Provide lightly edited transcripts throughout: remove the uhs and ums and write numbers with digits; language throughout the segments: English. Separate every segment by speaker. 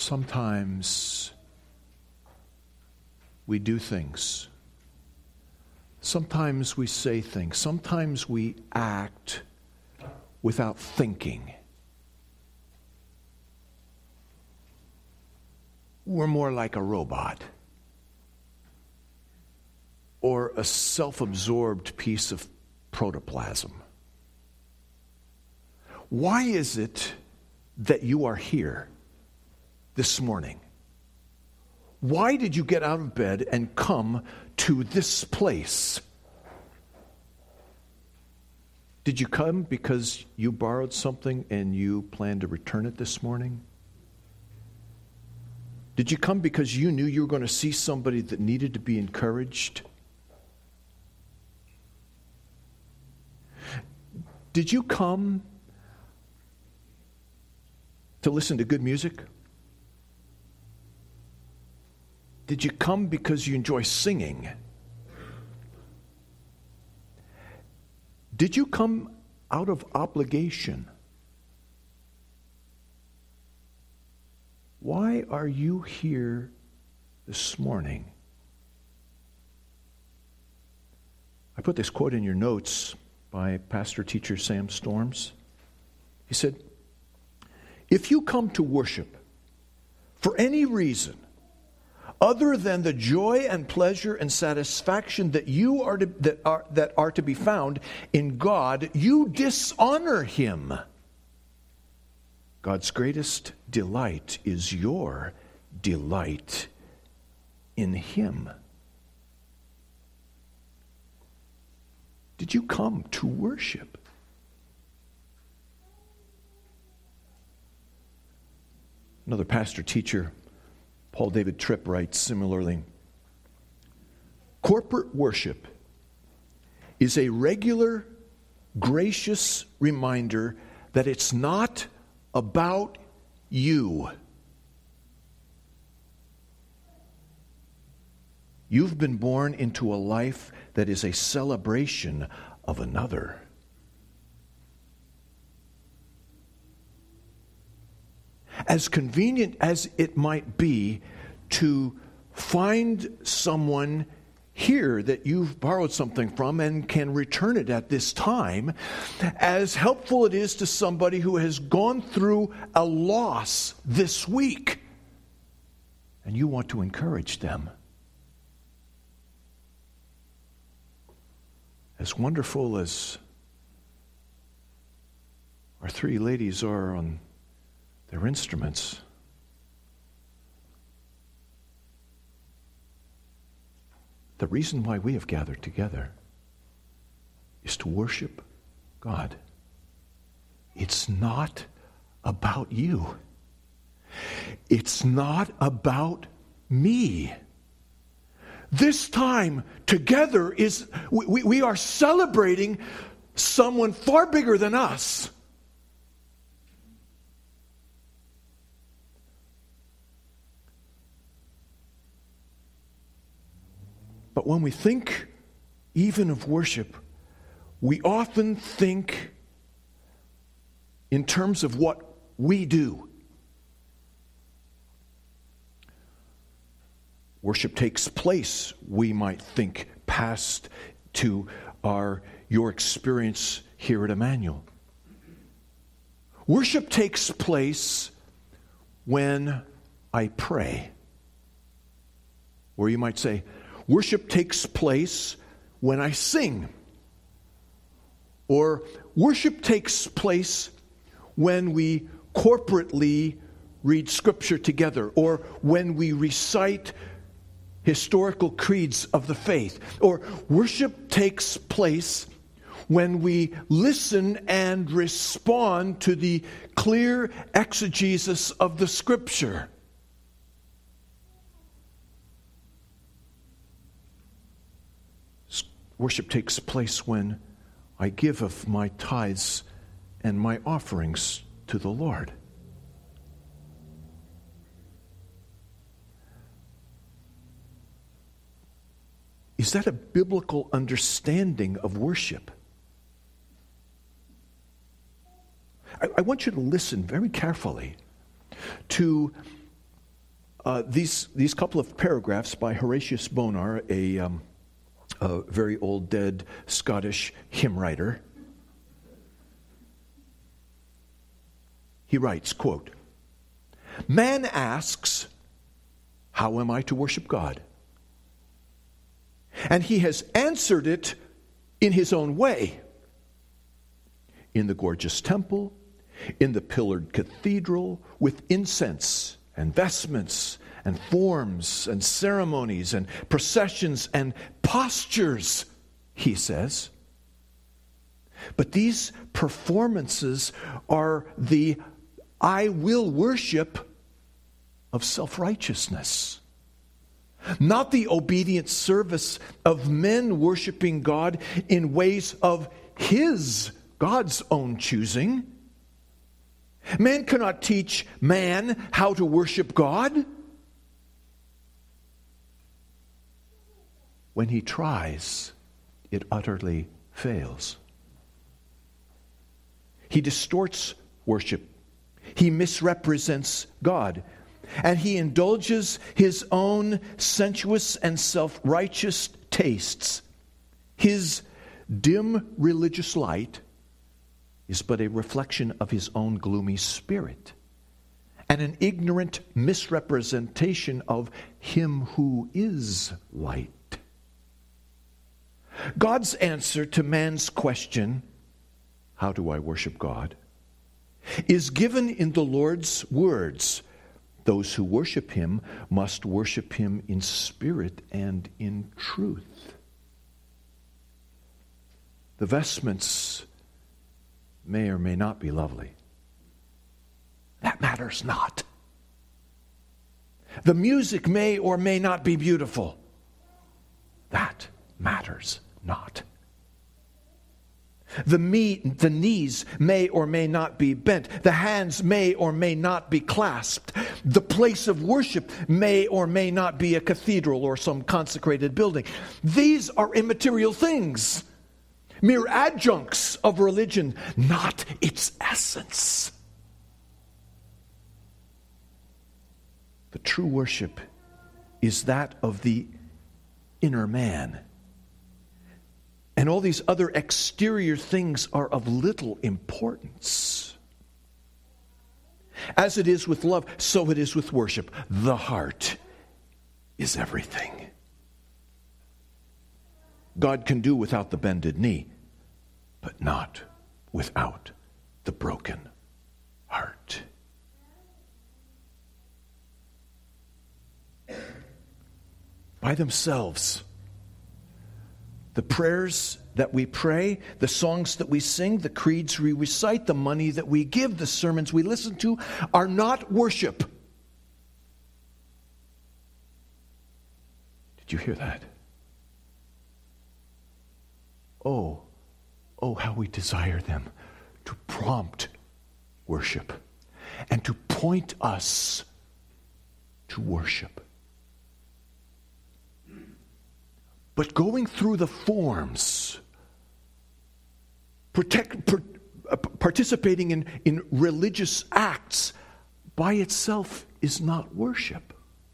Speaker 1: sometimes we do things. Sometimes we say things. Sometimes we act without thinking. We're more like a robot or a self-absorbed piece of protoplasm. Why is it that you are here this morning? Why did you get out of bed and come to this place? Did you come because you borrowed something and you plan to return it this morning? Did you come because you knew you were going to see somebody that needed to be encouraged? Did you come to listen to good music? Did you come because you enjoy singing? Did you come out of obligation? Why are you here this morning? I put this quote in your notes by pastor-teacher Sam Storms. He said, "If you come to worship for any reason other than the joy and pleasure and satisfaction that are to be found in God, you dishonor Him. God's greatest delight is your delight in Him." Did you come to worship? Another pastor-teacher, Paul David Tripp, writes similarly, "Corporate worship is a regular, gracious reminder that it's not about you. You've been born into a life that is a celebration of another. As convenient as it might be to find someone here that you've borrowed something from and can return it at this time, as helpful it is to somebody who has gone through a loss this week, and you want to encourage them, as wonderful as our three ladies are on their instruments, the reason why we have gathered together is to worship God. It's not about you. It's not about me. This time together is, we are celebrating someone far bigger than us. But when we think even of worship, we often think in terms of what we do. Worship takes place, we might think, past to your experience here at Emmanuel. Worship takes place when I pray. Or you might say, worship takes place when I sing. Or worship takes place when we corporately read Scripture together, or when we recite historical creeds of the faith. Or worship takes place when we listen and respond to the clear exegesis of the Scripture. Worship takes place when I give of my tithes and my offerings to the Lord. Is that a biblical understanding of worship? I want you to listen very carefully to these couple of paragraphs by Horatius Bonar, a very old dead Scottish hymn writer, he writes, quote, "Man asks, how am I to worship God? And he has answered it in his own way. In the gorgeous temple, in the pillared cathedral, with incense and vestments and forms and ceremonies and processions and postures," he says. But these performances are the "I will worship" of self-righteousness, not the obedient service of men worshiping God in ways of God's own choosing. Man cannot teach man how to worship God. When he tries, it utterly fails. He distorts worship. He misrepresents God. And he indulges his own sensuous and self-righteous tastes. His dim religious light is but a reflection of his own gloomy spirit, and an ignorant misrepresentation of him who is light. God's answer to man's question, "How do I worship God?" is given in the Lord's words. Those who worship him must worship him in spirit and in truth. The vestments may or may not be lovely. That matters not. The music may or may not be beautiful. That matters not. The knees may or may not be bent. The hands may or may not be clasped. The place of worship may or may not be a cathedral or some consecrated building. These are immaterial things, mere adjuncts of religion, not its essence. The true worship is that of the inner man. And all these other exterior things are of little importance. As it is with love, so it is with worship. The heart is everything. God can do without the bended knee, but not without the broken heart. By themselves, the prayers that we pray, the songs that we sing, the creeds we recite, the money that we give, the sermons we listen to are not worship. Did you hear that? Oh, how we desire them to prompt worship and to point us to worship. But going through the forms, participating in religious acts by itself is not worship.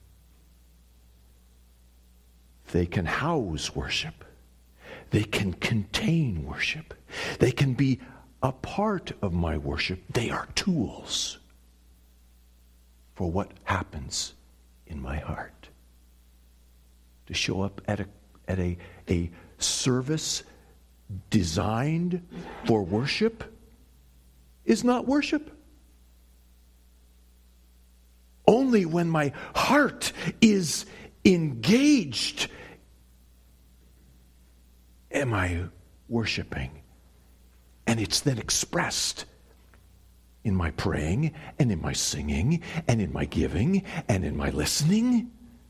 Speaker 1: They can house worship. They can contain worship. They can be a part of my worship. They are tools for what happens in my heart. To show up at a service designed for worship is not worship. Only when my heart is engaged am I worshiping. And it's then expressed in my praying and in my singing and in my giving and in my listening.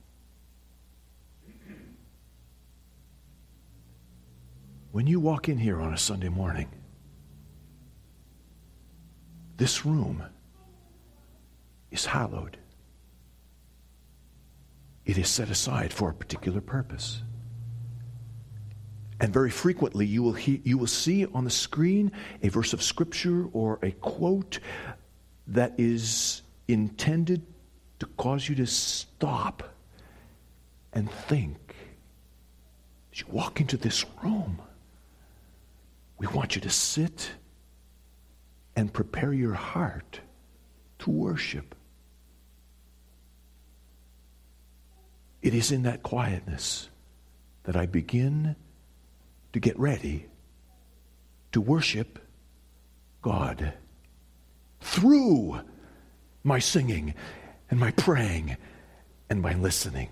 Speaker 1: When you walk in here on a Sunday morning, this room is hallowed. It is set aside for a particular purpose. And very frequently you will see on the screen a verse of Scripture or a quote that is intended to cause you to stop and think. As you walk into this room, we want you to sit and prepare your heart to worship. It is in that quietness that I begin to get ready to worship God through my singing and my praying and my listening.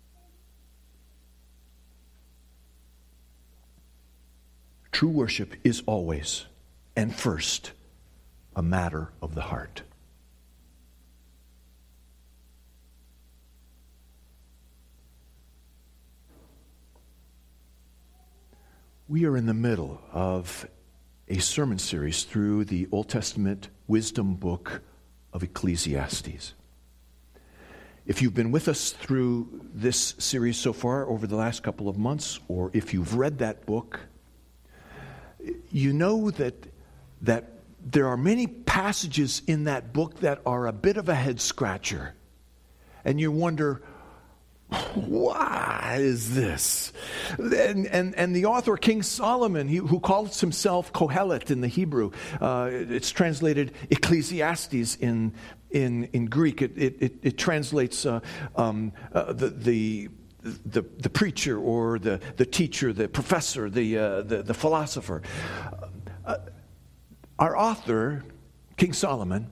Speaker 1: True worship is always and first a matter of the heart. We are in the middle of a sermon series through the Old Testament wisdom book of Ecclesiastes. If you've been with us through this series so far over the last couple of months, or if you've read that book, you know that there are many passages in that book that are a bit of a head scratcher. And you wonder, why is this? And the author, King Solomon, who calls himself Kohelet in the Hebrew, it's translated Ecclesiastes in Greek. It translates the preacher or the teacher, the professor, the philosopher. Our author, King Solomon,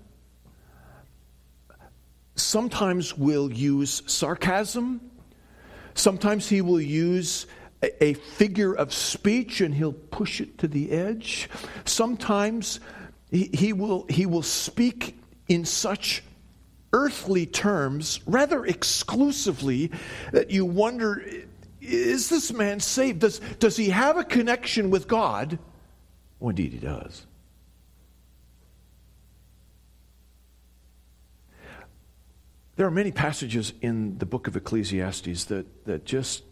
Speaker 1: sometimes will use sarcasm. Sometimes he will use a figure of speech and he'll push it to the edge. Sometimes he will speak in such earthly terms, rather exclusively, that you wonder, is this man saved? Does he have a connection with God? Well, indeed he does. There are many passages in the book of Ecclesiastes that just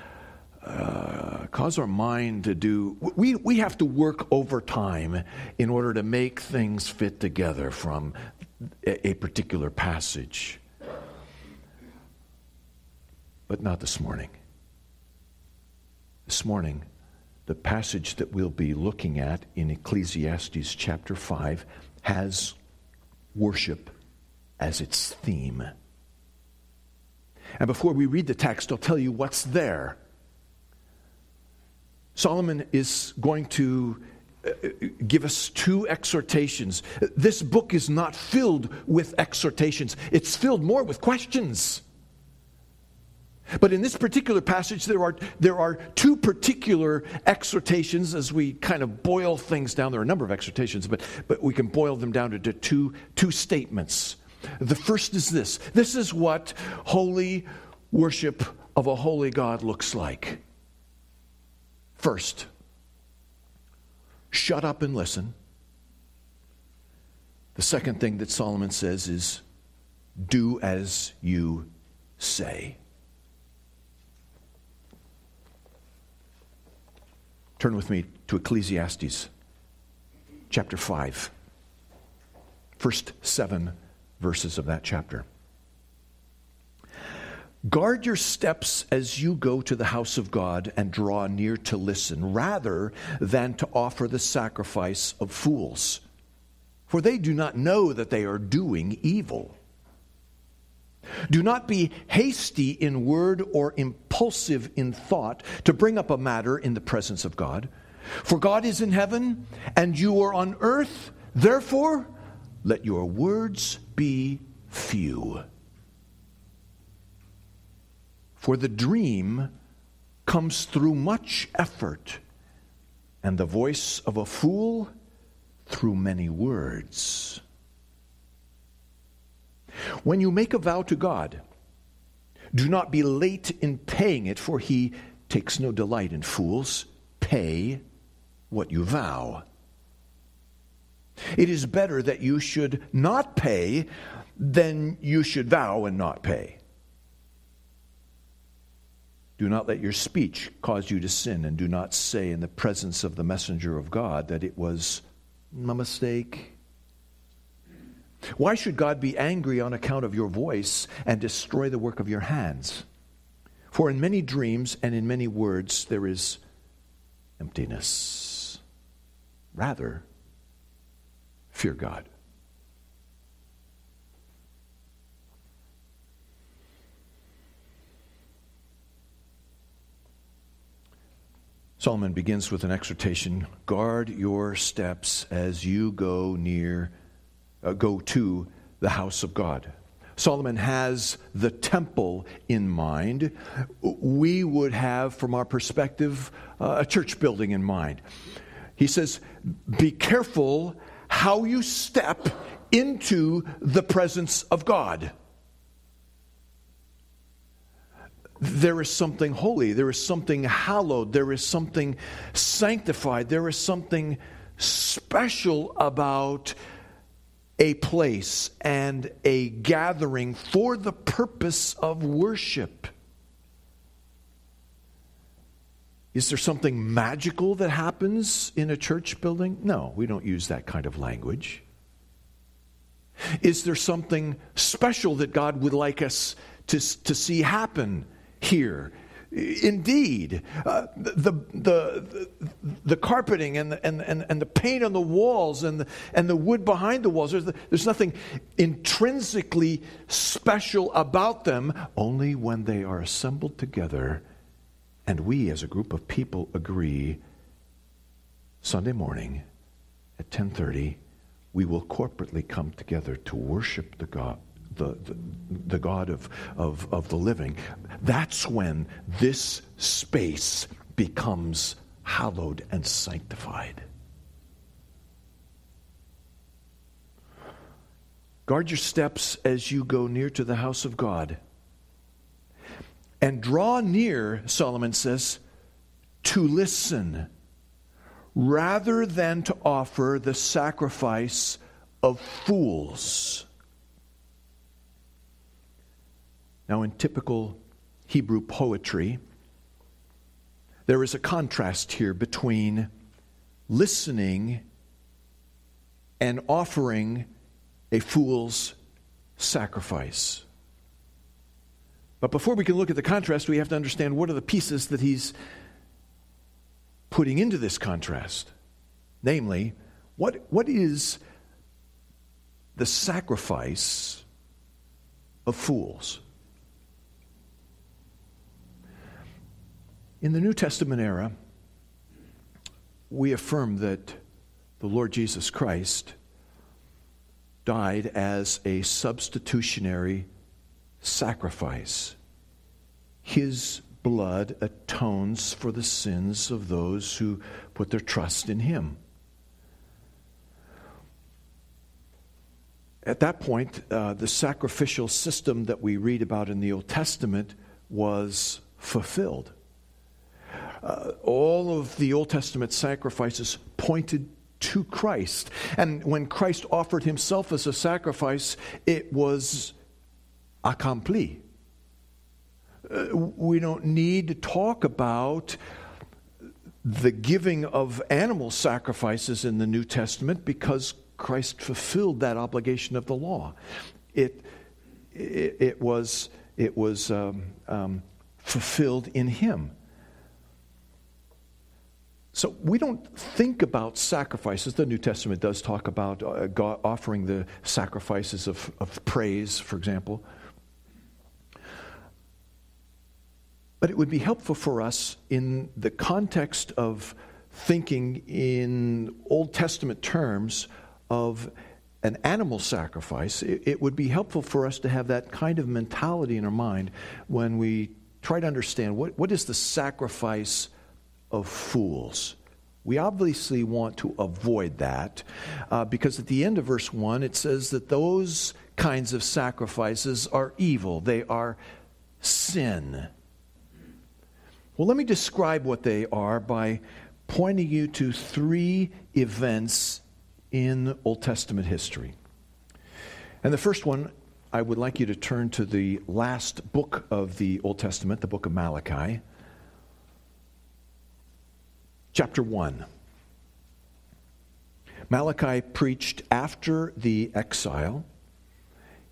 Speaker 1: cause our mind to do... We have to work overtime in order to make things fit together from a particular passage. But not this morning. This morning, the passage that we'll be looking at in Ecclesiastes chapter 5 has worship as its theme. And before we read the text, I'll tell you what's there. Solomon is going to give us two exhortations. This book is not filled with exhortations. It's filled more with questions. But in this particular passage, there are two particular exhortations as we kind of boil things down. There are a number of exhortations, but we can boil them down to two statements. The first is this. This is what holy worship of a holy God looks like. First, shut up and listen. The second thing that Solomon says is, do as you say. Turn with me to Ecclesiastes chapter 5. First 7 verses of that chapter. Guard your steps as you go to the house of God and draw near to listen, rather than to offer the sacrifice of fools. For they do not know that they are doing evil. Do not be hasty in word or impulsive in thought to bring up a matter in the presence of God. For God is in heaven and you are on earth. Therefore, let your words be few. For the dream comes through much effort, and the voice of a fool through many words. When you make a vow to God, do not be late in paying it, for he takes no delight in fools. Pay what you vow. It is better that you should not pay than you should vow and not pay. Do not let your speech cause you to sin, and do not say in the presence of the messenger of God that it was a mistake. Why should God be angry on account of your voice and destroy the work of your hands? For in many dreams and in many words there is emptiness. Rather, fear God. Solomon begins with an exhortation: guard your steps as you go to the house of God. Solomon has the temple in mind. We would have, from our perspective, a church building in mind. He says, be careful how you step into the presence of God. There is something holy, there is something hallowed, there is something sanctified, there is something special about a place and a gathering for the purpose of worship. Is there something magical that happens in a church building? No, we don't use that kind of language. Is there something special that God would like us to see happen here? Indeed, the carpeting and the paint on the walls and the wood behind the walls, there's nothing intrinsically special about them, only when they are assembled together and we as a group of people agree Sunday morning at 10:30 we will corporately come together to worship the God. The God of the living. That's when this space becomes hallowed and sanctified. Guard your steps as you go near to the house of God. And draw near, Solomon says, to listen, rather than to offer the sacrifice of fools. Now, in typical Hebrew poetry, there is a contrast here between listening and offering a fool's sacrifice. But before we can look at the contrast, we have to understand what are the pieces that he's putting into this contrast. Namely, what is the sacrifice of fools? In the New Testament era, we affirm that the Lord Jesus Christ died as a substitutionary sacrifice. His blood atones for the sins of those who put their trust in Him. At that point, the sacrificial system that we read about in the Old Testament was fulfilled. All of the Old Testament sacrifices pointed to Christ. And when Christ offered Himself as a sacrifice, it was accompli. We don't need to talk about the giving of animal sacrifices in the New Testament because Christ fulfilled that obligation of the law. It was fulfilled in Him. So we don't think about sacrifices. The New Testament does talk about God offering the sacrifices of praise, for example. But it would be helpful for us in the context of thinking in Old Testament terms of an animal sacrifice. It would be helpful for us to have that kind of mentality in our mind when we try to understand what is the sacrifice of fools. We obviously want to avoid that because at the end of verse 1 it says that those kinds of sacrifices are evil. They are sin. Well, let me describe what they are by pointing you to 3 events in Old Testament history. And the first one, I would like you to turn to the last book of the Old Testament, the book of Malachi. Chapter 1. Malachi preached after the exile.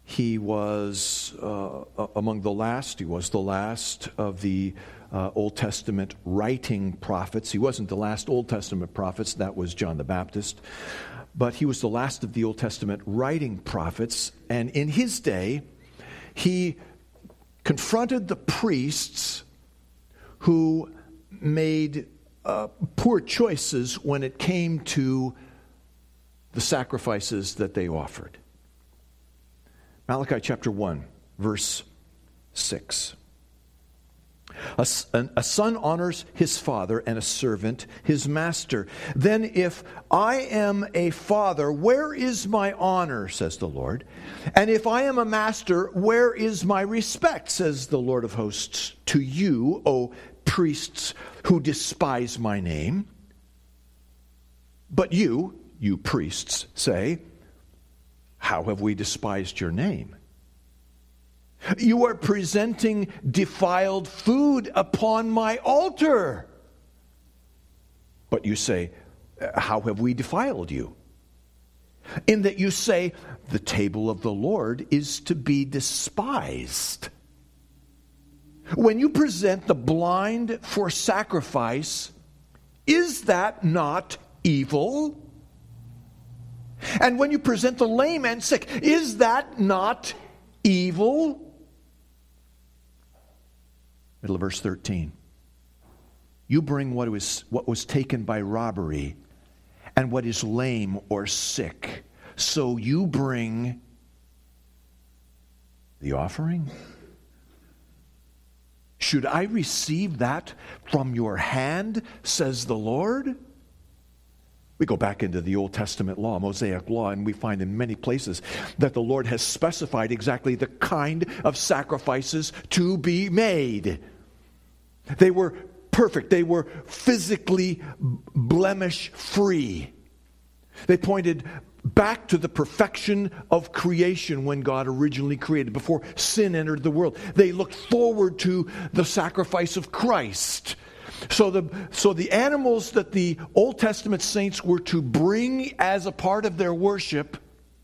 Speaker 1: He was among the last. He was the last of the Old Testament writing prophets. He wasn't the last Old Testament prophets. That was John the Baptist. But he was the last of the Old Testament writing prophets. And in his day, he confronted the priests who made poor choices when it came to the sacrifices that they offered. Malachi chapter 1, verse 6. A son honors his father, and a servant his master. Then if I am a father, where is my honor, says the Lord? And if I am a master, where is my respect, says the Lord of hosts, to you, O priests who despise my name? But you priests, say, how have we despised your name? You are presenting defiled food upon my altar. But you say, how have we defiled you? In that you say, the table of the Lord is to be despised. When you present the blind for sacrifice, is that not evil? And when you present the lame and sick, is that not evil? Middle of verse 13. You bring what was taken by robbery and what is lame or sick. So you bring the offering? Should I receive that from your hand, says the Lord? We go back into the Old Testament law, Mosaic law, and we find in many places that the Lord has specified exactly the kind of sacrifices to be made. They were perfect. They were physically blemish-free. They pointed back to the perfection of creation when God originally created, before sin entered the world. They looked forward to the sacrifice of Christ. So the animals that the Old Testament saints were to bring as a part of their worship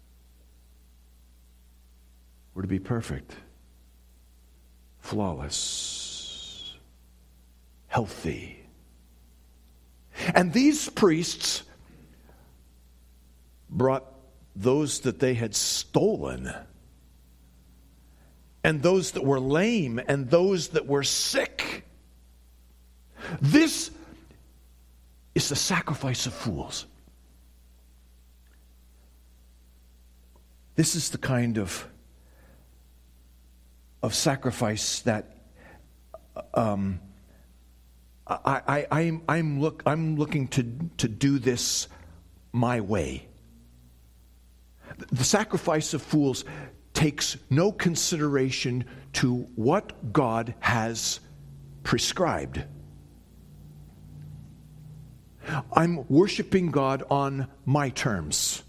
Speaker 1: were to be perfect, flawless, healthy. And these priests brought those that they had stolen, and those that were lame, and those that were sick. This is the sacrifice of fools. This is the kind of sacrifice that I'm looking to do this my way. The sacrifice of fools takes no consideration to what God has prescribed. I'm worshiping God on my terms.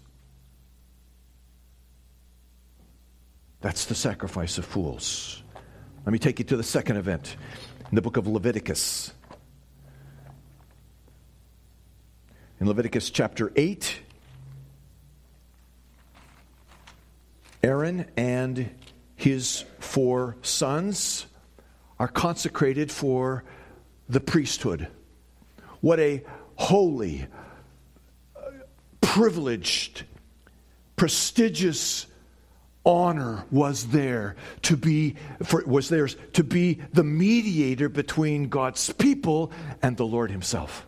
Speaker 1: That's the sacrifice of fools. Let me take you to the second event in the book of Leviticus. In Leviticus chapter 8, Aaron and his 4 sons are consecrated for the priesthood. What a holy, privileged, prestigious honor was theirs to be the mediator between God's people and the Lord himself.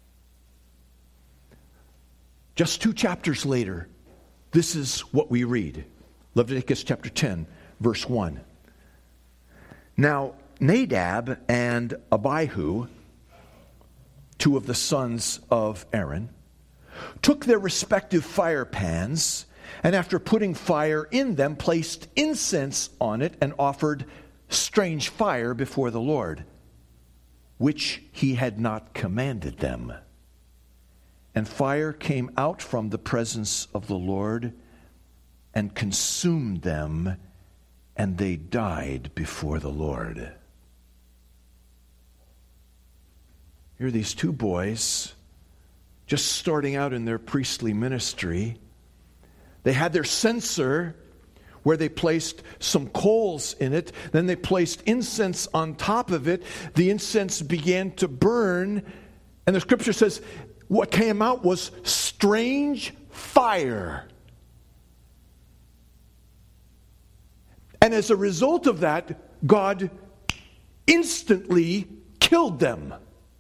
Speaker 1: Just 2 chapters later, this is what we read. Leviticus chapter 10, verse 1. Now, Nadab and Abihu, 2 of the sons of Aaron, took their respective fire pans, and after putting fire in them, placed incense on it and offered strange fire before the Lord, which he had not commanded them. And fire came out from the presence of the Lord and consumed them, and they died before the Lord. Here are these 2 boys just starting out in their priestly ministry. They had their censer where they placed some coals in it. Then they placed incense on top of it. The incense began to burn. And the scripture says what came out was strange fire. And as a result of that, God instantly killed them.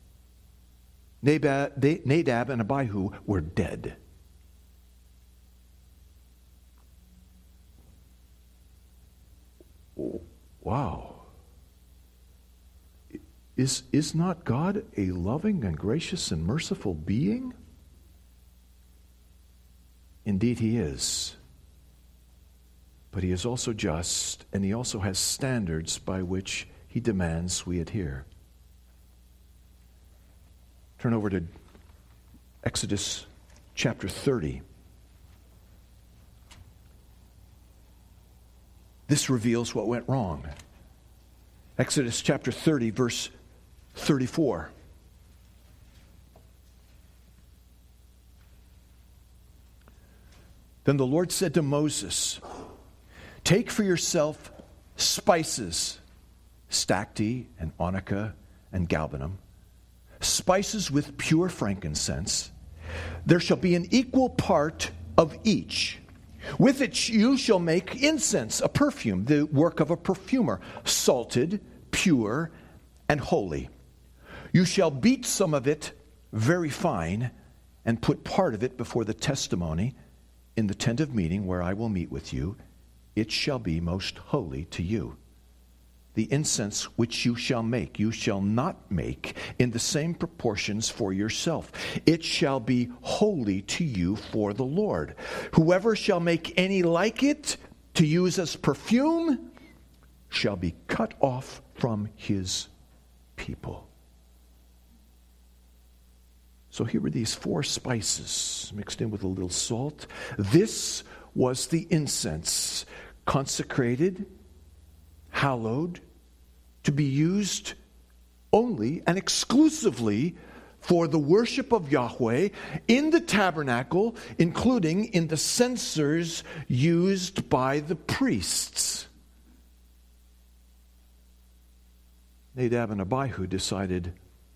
Speaker 1: Nadab and Abihu were dead. Wow. Is not God a loving and gracious and merciful being? Indeed, He is. But He is also just, and He also has standards by which He demands we adhere. Turn over to Exodus chapter 30. This reveals what went wrong. Exodus chapter 30, verse 34. Then the Lord said to Moses, "Take for yourself spices, stacte and onycha and galbanum, spices with pure frankincense. There shall be an equal part of each. With it you shall make incense, a perfume, the work of a perfumer, salted, pure, and holy. You shall beat some of it very fine and put part of it before the testimony in the tent of meeting where I will meet with you. It shall be most holy to you. The incense which you shall not make in the same proportions for yourself. It shall be holy to you for the Lord. Whoever shall make any like it to use as perfume shall be cut off from his people." So here were these 4 spices mixed in with a little salt. This was the incense, consecrated, hallowed, to be used only and exclusively for the worship of Yahweh in the tabernacle, including in the censers used by the priests. Nadab and Abihu decided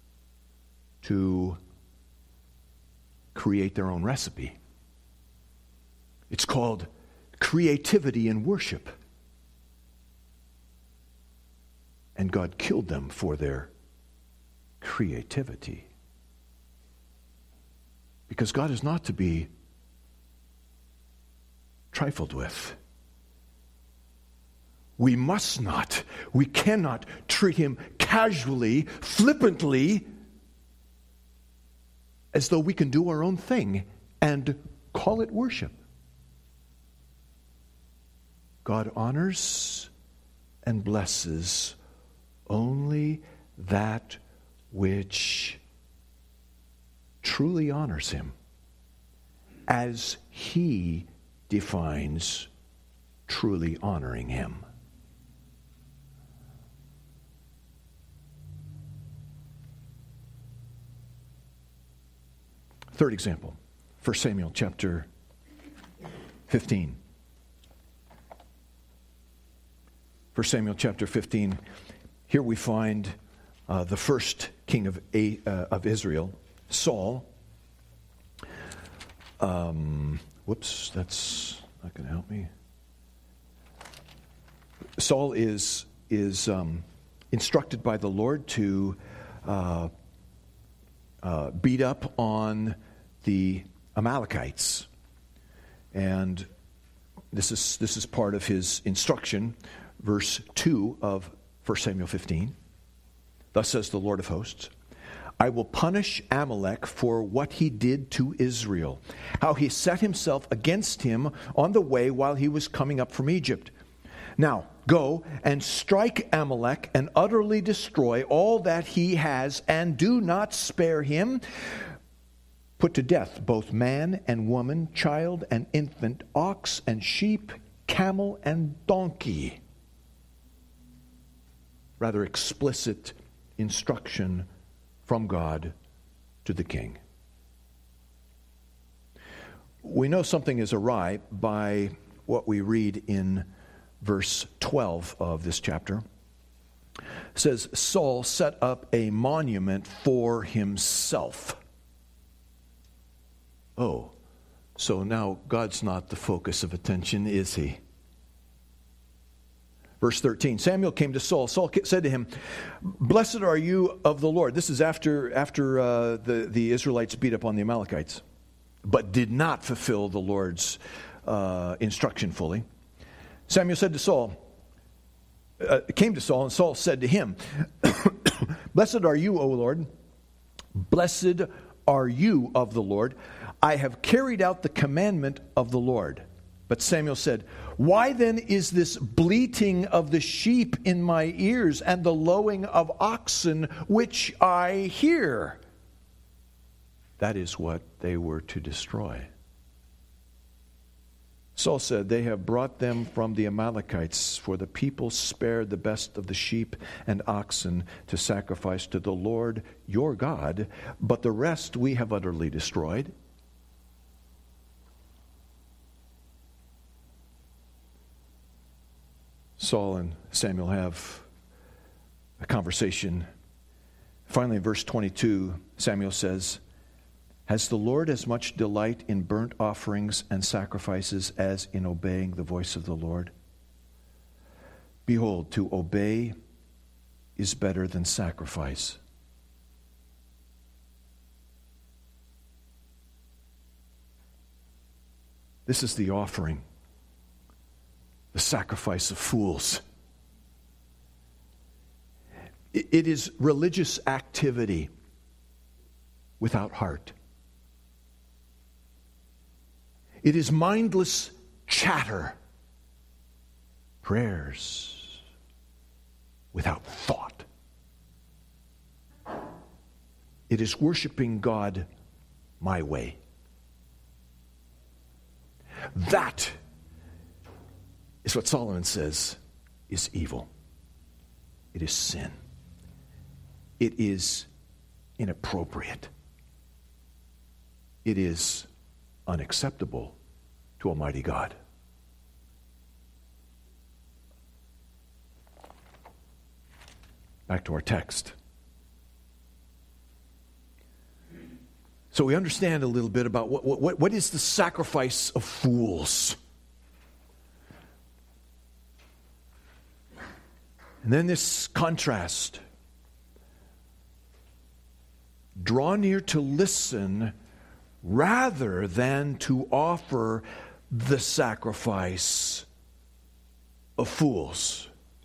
Speaker 1: to create their own recipe. It's called creativity in worship. And God killed them for their creativity. Because God is not to be trifled with. We cannot treat Him casually, flippantly, as though we can do our own thing and call it worship. God honors and blesses only that which truly honors Him, as He defines truly honoring Him. Third example, 1 Samuel chapter 15. 1 Samuel chapter 15. Here we find the first king of Israel, Saul. That's not going to help me. Saul is instructed by the Lord to beat up on the Amalekites, and this is part of his instruction. Verse 2 of 1 Samuel 15. Thus says the Lord of hosts, "I will punish Amalek for what he did to Israel, how he set himself against him on the way while he was coming up from Egypt. Now go and strike Amalek and utterly destroy all that he has, and do not spare him. Put to death both man and woman, child and infant, ox and sheep, camel and donkey." Rather explicit instruction from God to the king. We know something is awry by what we read in verse 12 of this chapter. It says, Saul set up a monument for himself. Oh, so now God's not the focus of attention, is he? Verse 13, Samuel came to Saul. Saul said to him, Blessed are you of the Lord. This is after the Israelites beat up on the Amalekites, but did not fulfill the Lord's instruction fully. Samuel said to Saul, came to Saul, and Saul said to him, Blessed are you, O Lord. Blessed are you of the Lord. I have carried out the commandment of the Lord. But Samuel said, Why then is this bleating of the sheep in my ears and the lowing of oxen which I hear? That is what they were to destroy. Saul said, They have brought them from the Amalekites, for the people spared the best of the sheep and oxen to sacrifice to the Lord your God, but the rest we have utterly destroyed. Saul and Samuel have a conversation. Finally, in verse 22, Samuel says, Has the Lord as much delight in burnt offerings and sacrifices as in obeying the voice of the Lord? Behold, to obey is better than sacrifice. This is the offering. The sacrifice of fools. It is religious activity without heart. It is mindless chatter, prayers without thought. It is worshiping God my way. That is what Solomon says is evil. It is sin. It is inappropriate. It is unacceptable to Almighty God. Back to our text. So we understand a little bit about what is the sacrifice of fools. And then this contrast. Draw near to listen rather than to offer the sacrifice of fools.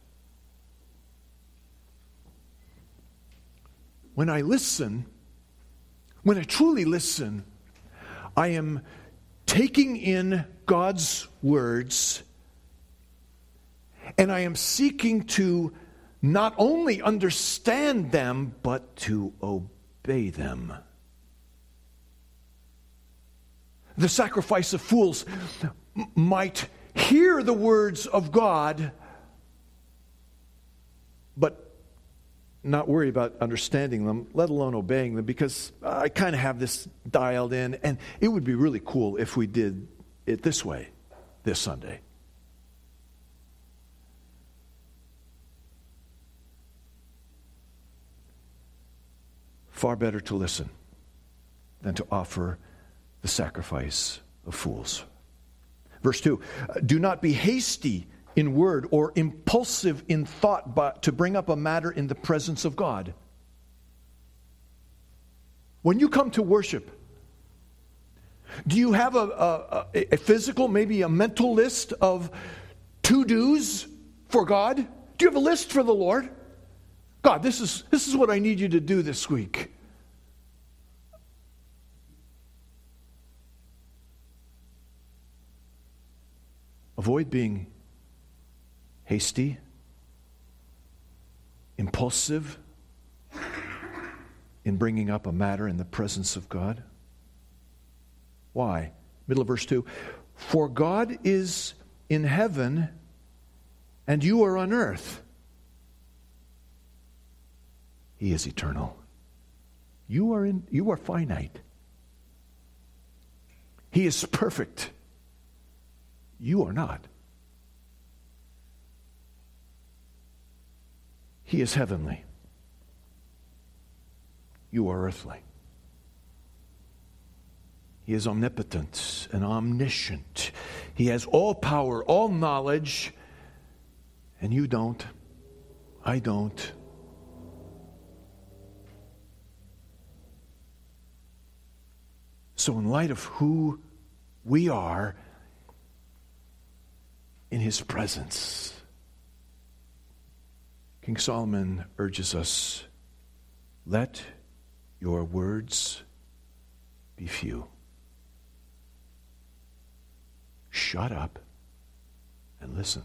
Speaker 1: When I listen, when I truly listen, I am taking in God's words, and I am seeking to not only understand them, but to obey them. The sacrifice of fools might hear the words of God, but not worry about understanding them, let alone obeying them, because I kind of have this dialed in, and it would be really cool if we did it this way this Sunday. Far better to listen than to offer the sacrifice of fools. Verse 2, do not be hasty in word or impulsive in thought, but to bring up a matter in the presence of God. When you come to worship, do you have a physical, maybe a mental list of to-dos for God? Do you have a list for the Lord? God, this is what I need you to do this week. Avoid being hasty, impulsive in bringing up a matter in the presence of God. Why? Middle of verse 2. For God is in heaven and you are on earth. He is eternal. You are finite. He is perfect. You are not. He is heavenly. You are earthly. He is omnipotent and omniscient. He has all power, all knowledge, and you don't. I don't. So in light of who we are in His presence, King Solomon urges us, let your words be few. Shut up and listen.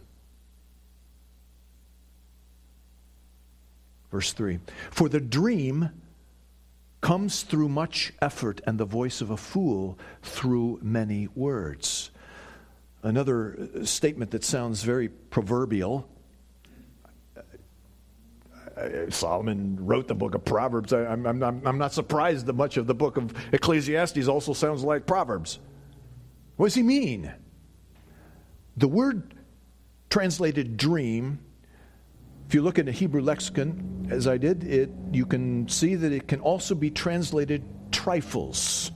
Speaker 1: Verse 3, for the dream comes through much effort, and the voice of a fool through many words. Another statement that sounds very proverbial. Solomon wrote the book of Proverbs. I'm not surprised that much of the book of Ecclesiastes also sounds like Proverbs. What does he mean? The word translated dream, if you look in the Hebrew lexicon, as I did, you can see that it can also be translated trifles.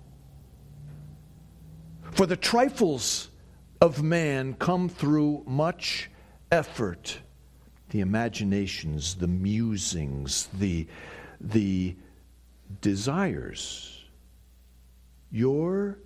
Speaker 1: For the trifles of man come through much effort. The imaginations, the musings, the desires. Your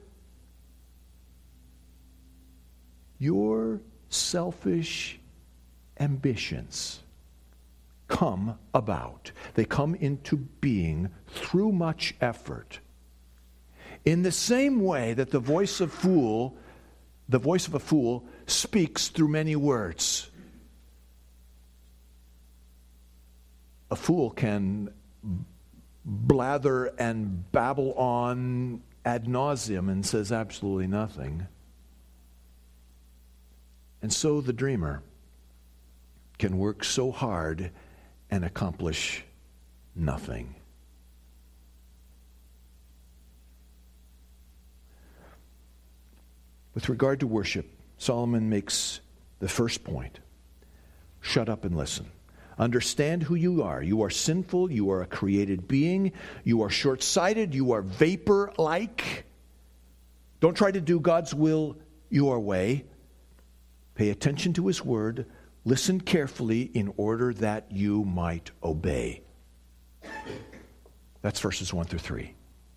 Speaker 1: selfish ambitions come about. They come into being through much effort. In the same way that the voice of a fool speaks through many words. A fool can blather and babble on ad nauseum and says absolutely nothing. And so the dreamer can work so hard and accomplish nothing. With regard to worship, Solomon makes the first point. Shut up and listen. Understand who you are. You are sinful. You are a created being. You are short-sighted. You are vapor-like. Don't try to do God's will your way. Pay attention to His word. Listen carefully in order that you might obey. That's verses 1 through 3.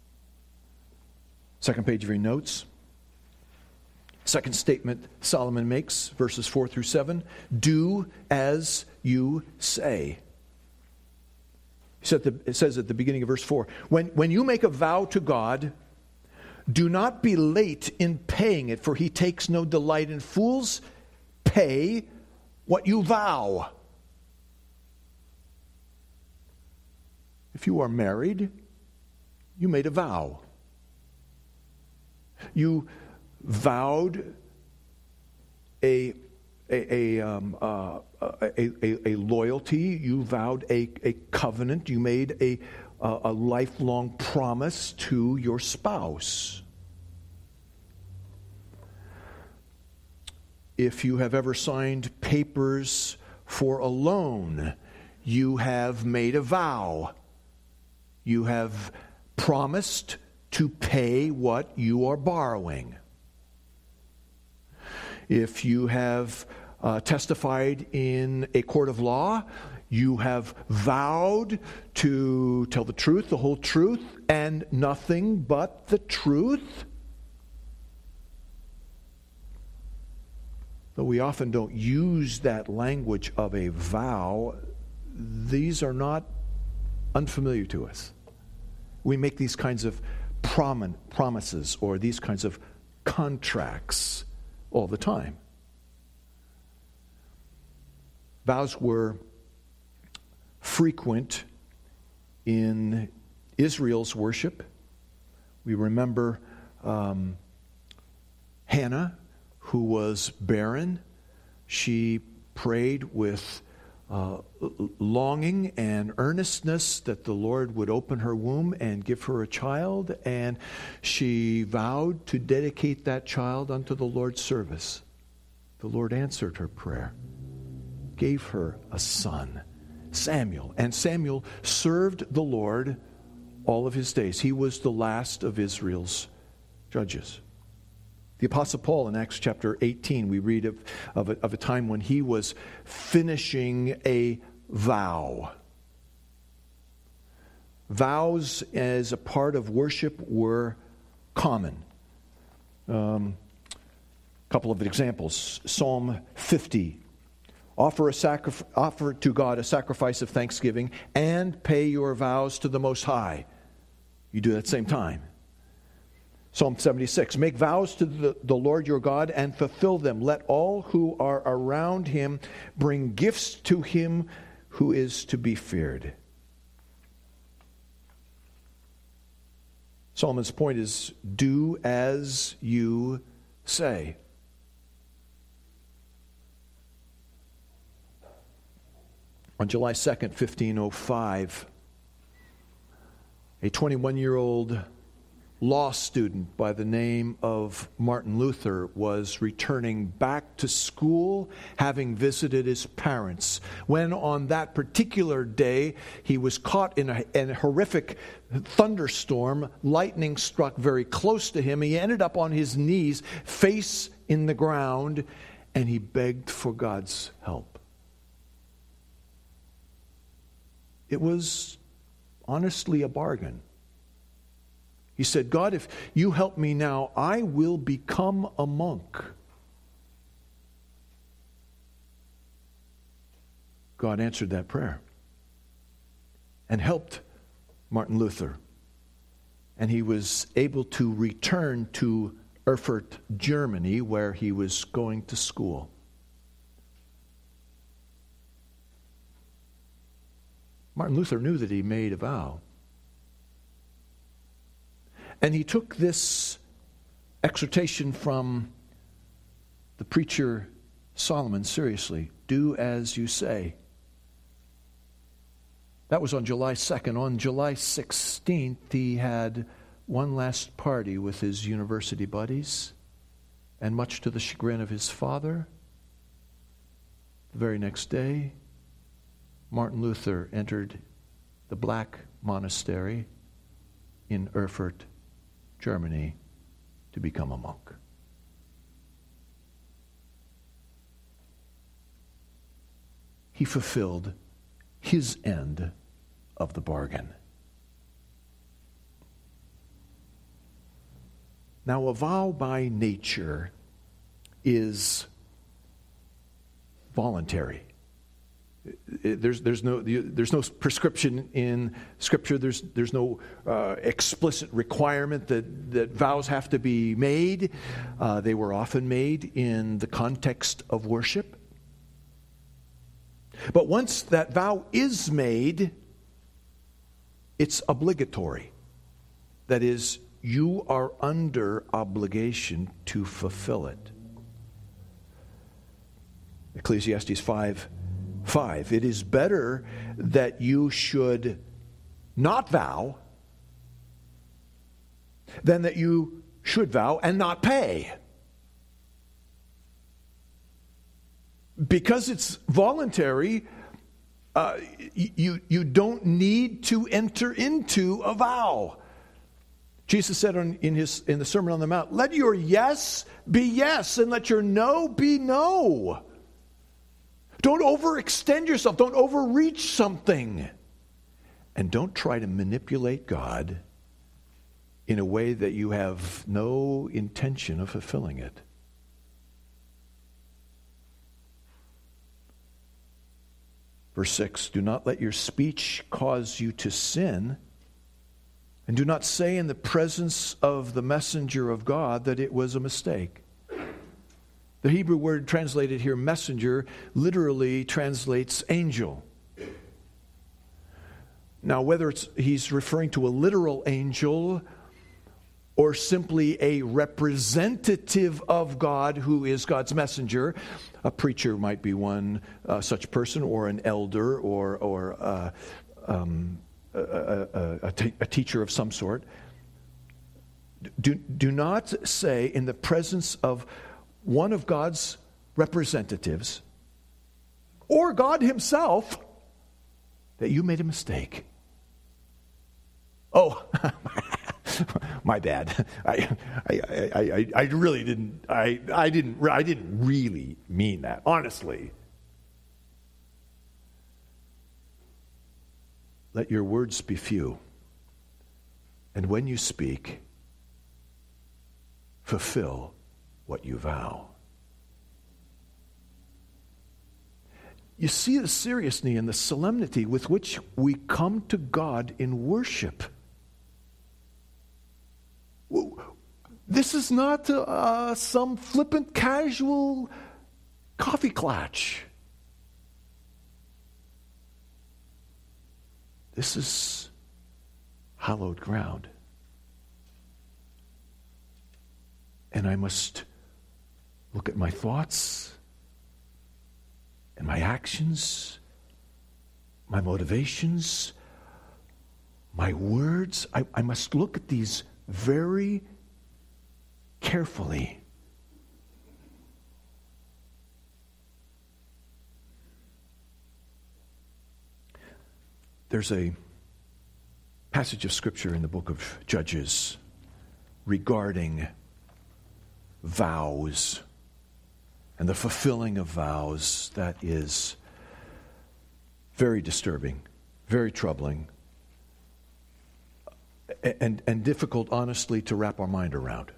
Speaker 1: Second page of your notes. Second statement Solomon makes, verses 4 through 7. Do as you say. It says at the beginning of verse 4, when you make a vow to God, do not be late in paying it, for He takes no delight in fools. Pay what you vow. If you are married, you made a vow. You vowed a loyalty. You vowed a covenant. You made a lifelong promise to your spouse. If you have ever signed papers for a loan, you have made a vow. You have promised to pay what you are borrowing. If you have testified in a court of law, you have vowed to tell the truth, the whole truth, and nothing but the truth. Though we often don't use that language of a vow, these are not unfamiliar to us. We make these kinds of promises or these kinds of contracts all the time. Vows were frequent in Israel's worship. We remember Hannah, who was barren. She prayed with longing and earnestness that the Lord would open her womb and give her a child, and she vowed to dedicate that child unto the Lord's service. The Lord answered her prayer, gave her a son, Samuel. And Samuel served the Lord all of his days. He was the last of Israel's judges. The Apostle Paul in Acts chapter 18, we read of a time when he was finishing a vow. Vows as a part of worship were common. A couple of examples. Psalm 50. Offer to God a sacrifice of thanksgiving and pay your vows to the Most High. You do that at the same time. Psalm 76, make vows to the Lord your God and fulfill them. Let all who are around him bring gifts to him who is to be feared. Solomon's point is, do as you say. On July 2nd, 1505, a 21-year-old law student by the name of Martin Luther was returning back to school, having visited his parents, when on that particular day he was caught in a horrific thunderstorm. Lightning struck very close to him. He ended up on his knees, face in the ground, and he begged for God's help. It was honestly a bargain. He said, God, if you help me now, I will become a monk. God answered that prayer and helped Martin Luther. And he was able to return to Erfurt, Germany, where he was going to school. Martin Luther knew that he made a vow. And he took this exhortation from the preacher Solomon seriously. Do as you say. That was on July 2nd. On July 16th, he had one last party with his university buddies, and much to the chagrin of his father, the very next day, Martin Luther entered the Black Monastery in Erfurt, Germany, to become a monk. He fulfilled his end of the bargain. Now, a vow by nature is voluntary. There's no prescription in Scripture. There's no explicit requirement that vows have to be made. They were often made in the context of worship. But once that vow is made, it's obligatory. That is, you are under obligation to fulfill it. Ecclesiastes 5:5. It is better that you should not vow than that you should vow and not pay. Because it's voluntary, you don't need to enter into a vow. Jesus said in the Sermon on the Mount, let your yes be yes and let your no be no. Don't overextend yourself. Don't overreach something. And don't try to manipulate God in a way that you have no intention of fulfilling it. Verse 6, do not let your speech cause you to sin, and do not say in the presence of the messenger of God that it was a mistake. The Hebrew word translated here, messenger, literally translates angel. Now, whether he's referring to a literal angel, or simply a representative of God who is God's messenger. A preacher might be one such person, or an elder, or a teacher of some sort. Do not say in the presence of one of God's representatives, or God himself, that you made a mistake. Oh, my bad. I really didn't. I didn't really mean that. Honestly, let your words be few, and when you speak, fulfill what you vow. You see the seriousness and the solemnity with which we come to God in worship. This is not some flippant, casual coffee klatch. This is hallowed ground. And I must look at my thoughts and my actions, my motivations, my words. I must look at these very carefully. There's a passage of Scripture in the book of Judges regarding vows and the fulfilling of vows that is very disturbing, very troubling, and difficult, honestly, to wrap our mind around.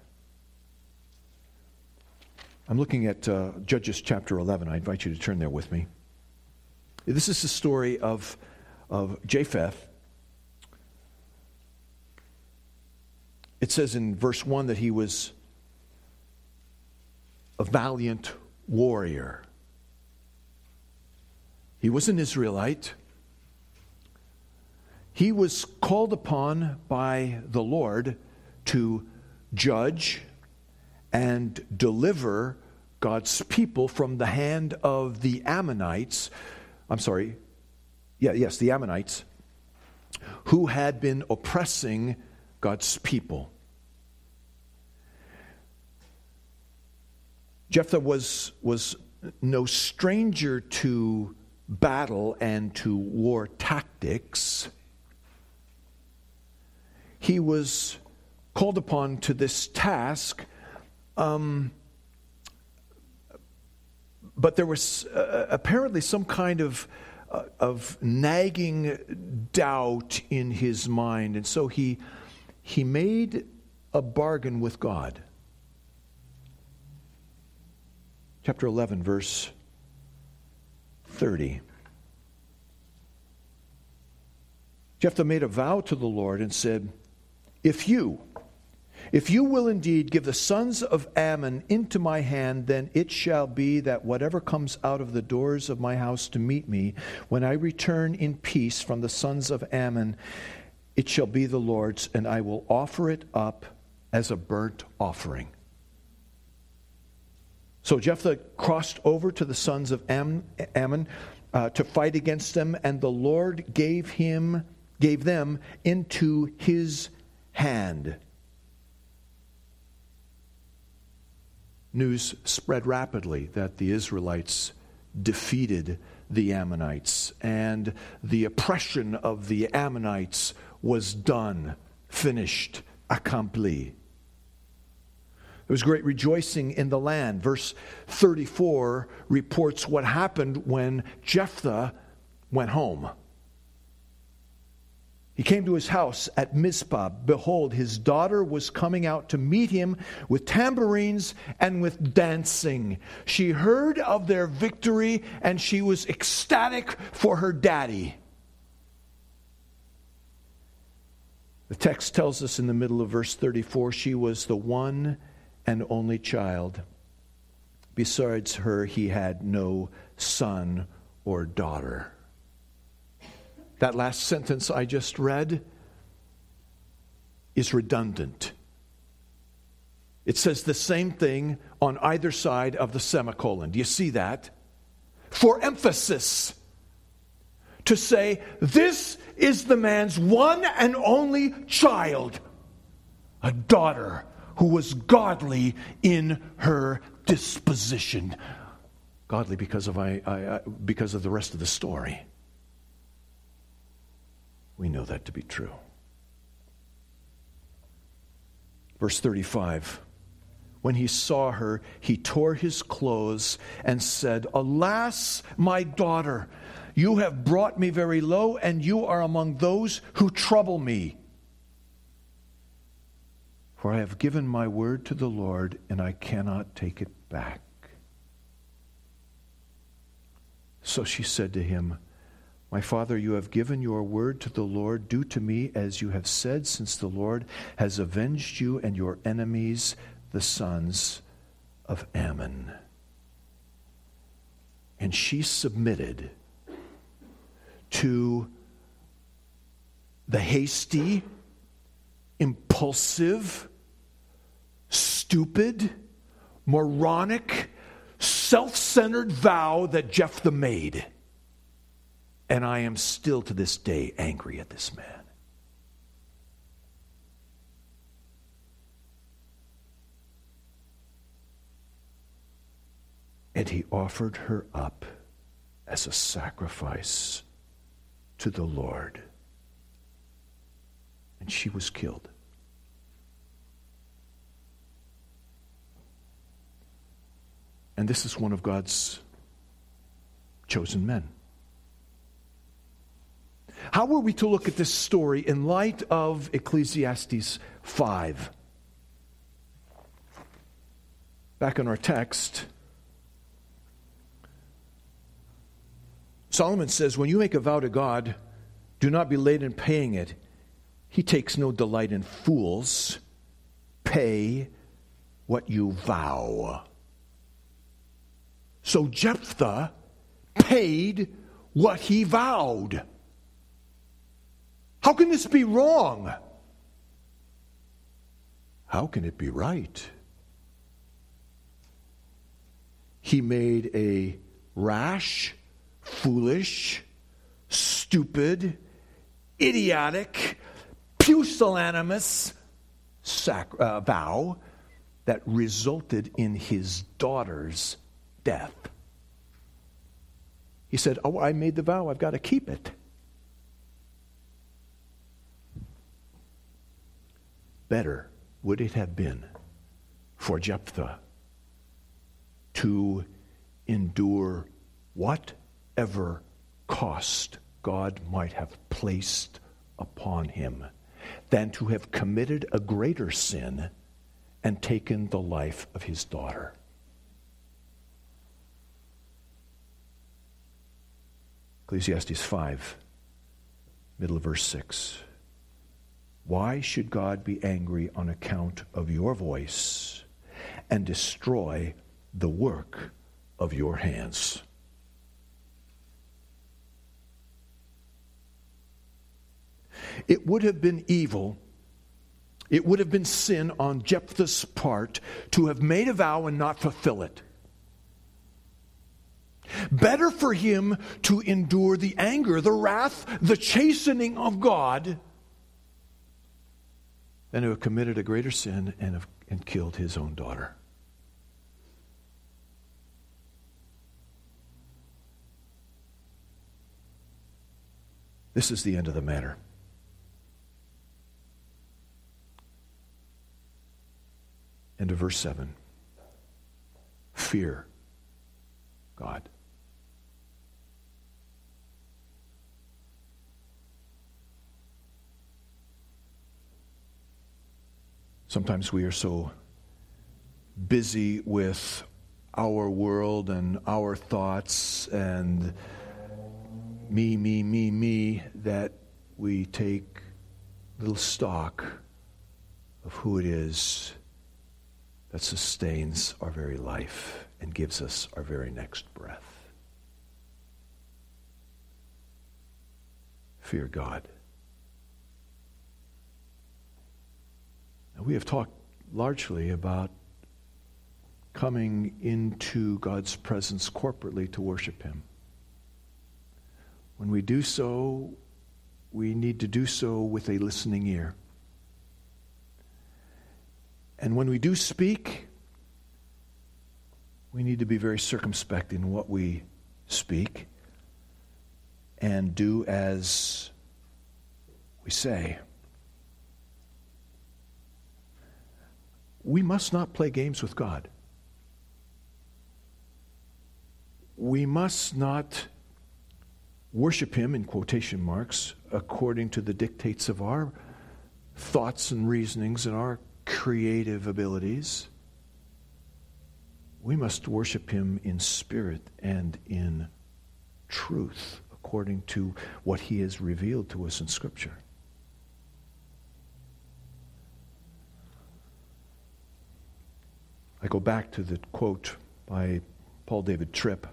Speaker 1: I'm looking at Judges chapter 11. I invite you to turn there with me. This is the story of Japheth. It says in verse 1 that he was a valiant warrior. He was an Israelite. He was called upon by the Lord to judge and deliver God's people from the hand of the Ammonites. The Ammonites, who had been oppressing God's people. Jephthah was no stranger to battle and to war tactics. He was called upon to this task, but there was apparently some kind of nagging doubt in his mind, and so he made a bargain with God. Chapter 11, verse 30. Jephthah made a vow to the Lord and said, If you will indeed give the sons of Ammon into my hand, then it shall be that whatever comes out of the doors of my house to meet me, when I return in peace from the sons of Ammon, it shall be the Lord's, and I will offer it up as a burnt offering. So Jephthah crossed over to the sons of Ammon to fight against them, and the Lord gave them into his hand. News spread rapidly that the Israelites defeated the Ammonites, and the oppression of the Ammonites was done, finished, accompli. There was great rejoicing in the land. Verse 34 reports what happened when Jephthah went home. He came to his house at Mizpah. Behold, his daughter was coming out to meet him with tambourines and with dancing. She heard of their victory, and she was ecstatic for her daddy. The text tells us in the middle of verse 34, she was the one and only child. Besides her, he had no son or daughter. That last sentence I just read is redundant. It says the same thing on either side of the semicolon. Do you see that? For emphasis. To say, this is the man's one and only child. A daughter who was godly in her disposition. Godly because of the rest of the story. We know that to be true. Verse 35. When he saw her, he tore his clothes and said, Alas, my daughter, you have brought me very low, and you are among those who trouble me. For I have given my word to the Lord, and I cannot take it back. So she said to him, My father, you have given your word to the Lord. Do to me as you have said, since the Lord has avenged you and your enemies, the sons of Ammon. And she submitted to the hasty, impulsive, stupid, moronic, self-centered vow that Jephthah made. And I am still to this day angry at this man. And he offered her up as a sacrifice to the Lord. And she was killed. And this is one of God's chosen men. How were we to look at this story in light of Ecclesiastes 5? Back in our text, Solomon says, when you make a vow to God, do not be late in paying it. He takes no delight in fools. Pay what you vow. So Jephthah paid what he vowed. How can this be wrong? How can it be right? He made a rash, foolish, stupid, idiotic, pusillanimous vow that resulted in his daughter's death. He said, oh, I made the vow, I've got to keep it. Better would it have been for Jephthah to endure whatever cost God might have placed upon him than to have committed a greater sin and taken the life of his daughter. Ecclesiastes 5, middle of verse 6. Why should God be angry on account of your voice and destroy the work of your hands? It would have been evil, it would have been sin on Jephthah's part to have made a vow and not fulfill it. Better for him to endure the anger, the wrath, the chastening of God than to have committed a greater sin and killed his own daughter. This is the end of the matter. End of verse 7. Fear God. Sometimes we are so busy with our world and our thoughts and me, that we take little stock of who it is that sustains our very life and gives us our very next breath. Fear God. Now, we have talked largely about coming into God's presence corporately to worship Him. When we do so, we need to do so with a listening ear. And when we do speak, we need to be very circumspect in what we speak and do as we say. We must not play games with God. We must not worship Him, in quotation marks, according to the dictates of our thoughts and reasonings and our creative abilities. We must worship Him in spirit and in truth, according to what He has revealed to us in Scripture. I go back to the quote by Paul David Tripp.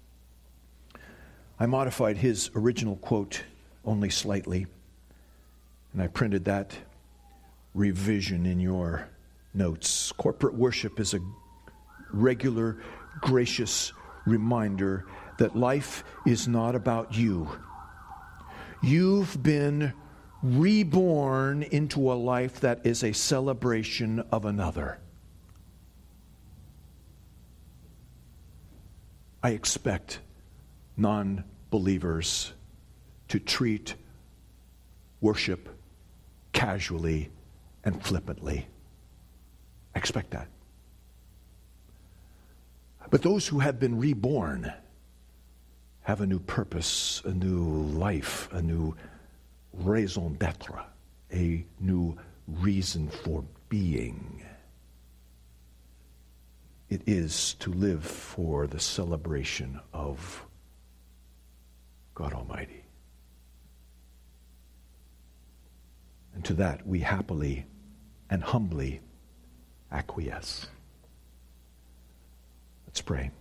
Speaker 1: I modified his original quote only slightly, and I printed that revision in your notes. Corporate worship is a regular, gracious reminder that life is not about you. You've been reborn into a life that is a celebration of another. I expect non-believers to treat worship casually and flippantly. I expect that. But those who have been reborn have a new purpose, a new life, a new raison d'être, a new reason for being. It is to live for the celebration of God Almighty. And to that we happily and humbly acquiesce. Let's pray.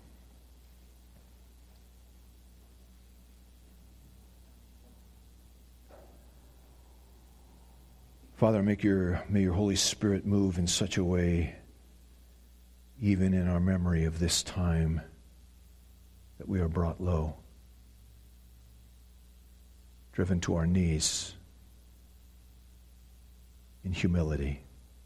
Speaker 1: Father, may your Holy Spirit move in such a way, even in our memory of this time, that we are brought low, driven to our knees in humility.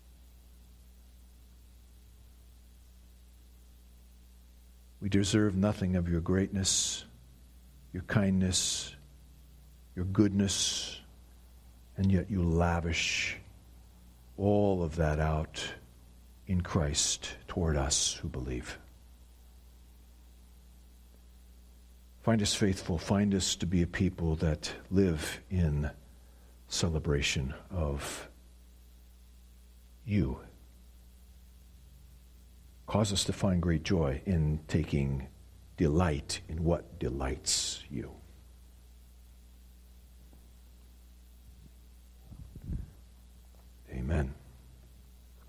Speaker 1: We deserve nothing of your greatness, your kindness, your goodness, and yet you lavish all of that out in Christ toward us who believe. Find us faithful. Find us to be a people that live in celebration of you. Cause us to find great joy in taking delight in what delights you. Amen.